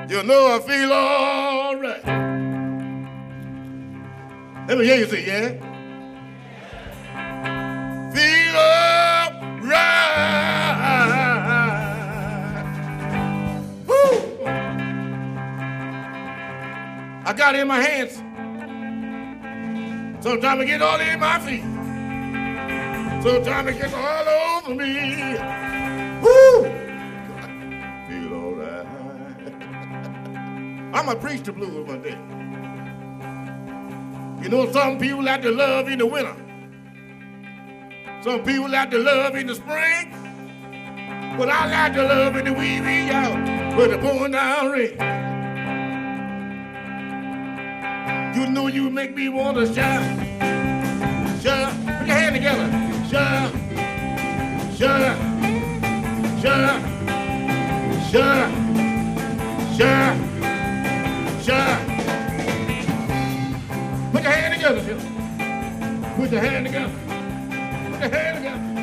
You know I feel all right. Let me hear you say, yeah. Feel all right. Woo. I got it in my hands. Sometimes it gets all in my feet. Sometimes it gets all over me. Woo! Feel all right. I'm going to preach the blues one day. You know, some people like to love in the winter. Some people like to love in the spring. But I like to love in the wee wee hour with the pouring down rain. You know you make me want to shout. Shout. Put your hand together. Shout. Shout. Shout. Shout. Shout. Shout. Put your hand together, Phil. Put your hand together. Put your hand together.